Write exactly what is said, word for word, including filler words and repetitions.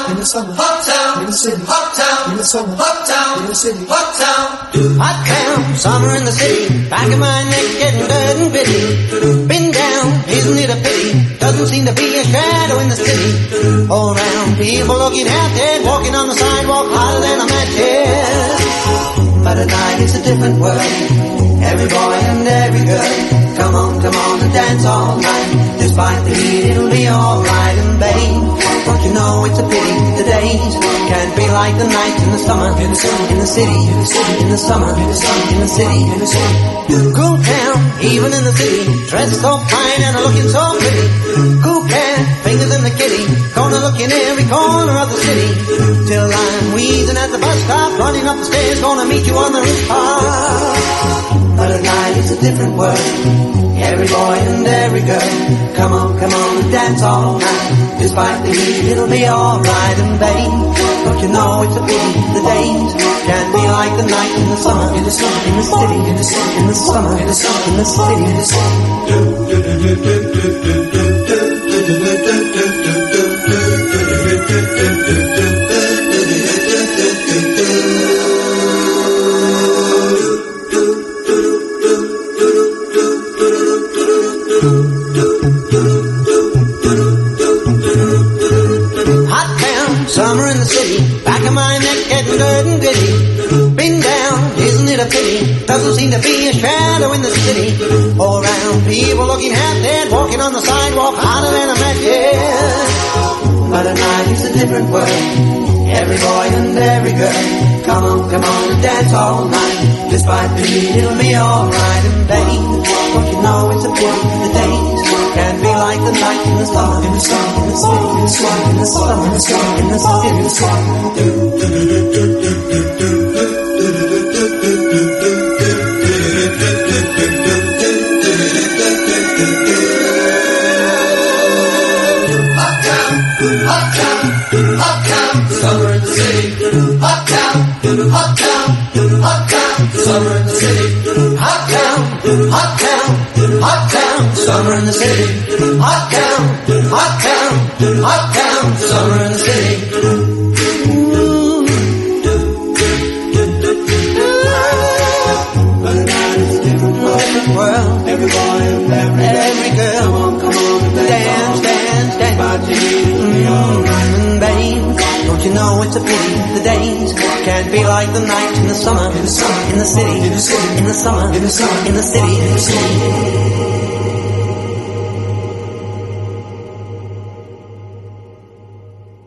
in the summer, uptown, in the city, uptown, in the summer, uptown, in the city, uptown. Uptown, summer in the city, back of my neck getting dirt and bitty. Been down, isn't it a pity? Doesn't seem to be a shadow in the city. All around, people looking half dead, walking on the sidewalk harder than a match head. But at night it's a different world. Every boy and every girl, come on, come on and dance all night. Despite the heat, it'll be alright. And babe, don't you know it's a pity the days can't be like the nights in the summer. In the city, in the city, in the city, in the summer, in the summer, in the city, in the city. Cool town, even in the city, dressed so fine and looking so pretty. Cool cat, fingers in the kitty, gonna look in every corner of the city. Till I'm wheezing at the bus stop, running up the stairs, gonna meet you on the rooftop. But at night it's a different world. Every boy and every girl, come on, come on and dance all night. Despite the heat, it'll be alright. And babe, don't you know it's a pity the days can't be like the night in the summer. In the summer, in the city, in the city, in the summer, in the summer, in the city, in the summer in the city, back of my neck getting dirt and gritty. Been down, isn't it a pity? Doesn't seem to be a shadow in the city. All around, people looking half dead, walking on the sidewalk harder than a match head. But at night it's a different world. Every boy and every girl, come on, come on and dance all night. Despite the heat, it'll be alright. And babe, don't you know it's a pity the days can't be like the night in the summer, in the summer, in the city, in the summer, in the summer, in the summer, in the summer, in the Uptown, uptown, uptown, summer in the city. Uptown, uptown, uptown, summer in the city. Uptown, uptown, uptown, summer in the city. Uptown, uptown, uptown, summer in the city. World, every boy and every, every girl, come on, come on, dance, dance, dance, dance. Mm, babe, don't you know it's a pity the days can't be like the nights in the summer, in the summer, in the city, in the city, in the summer, in the summer, in the city, in the city.